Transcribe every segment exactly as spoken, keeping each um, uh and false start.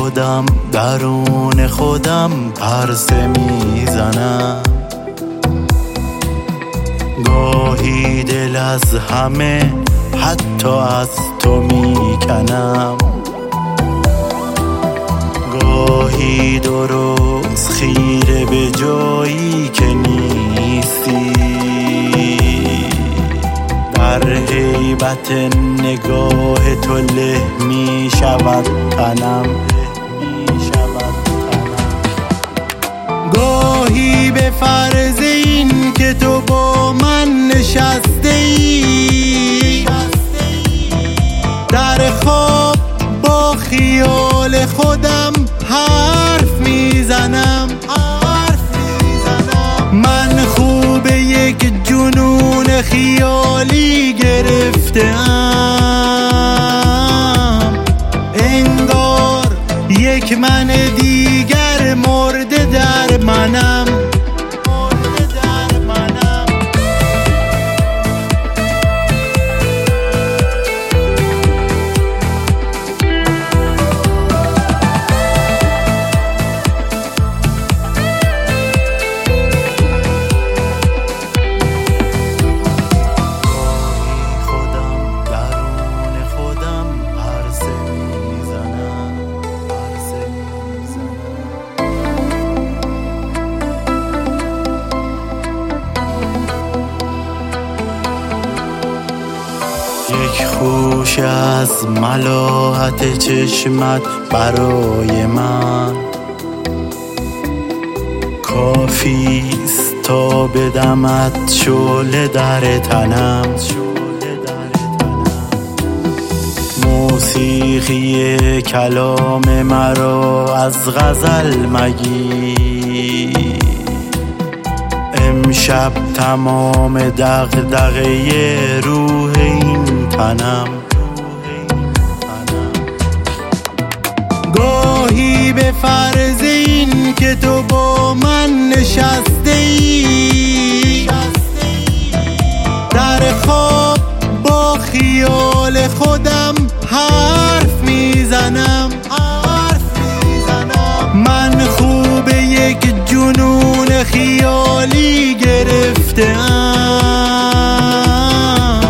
خودم درون خودم پرسه میزنم، گاهی دل از همه حتی از تو میکنم، گاهی درست خیره به جایی که نیستی، در هیبت نگاه تو له می شود تنم، گاهی به فرض این که تو با من نشسته ای، در خواب با خیال خودم حرف میزنم، من خوب یک جنون خیالی گرفتم، انگار یک من دیگر مرده در منم. یک خوش از ملاحت چشمت برای من کافیست تا بدمت شعله در تنم، موسیقی کلام مرا از غزل مگیر، امشب تمام دغدغه روح این تنم، گاهی به فرض این که تو با من نشسته ای، در خواب با خیال خودم حرف میزنم، من خوب یک جنون خیالی گرفتم،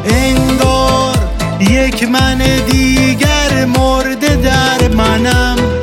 انگار یک من دیگر مرده در منم.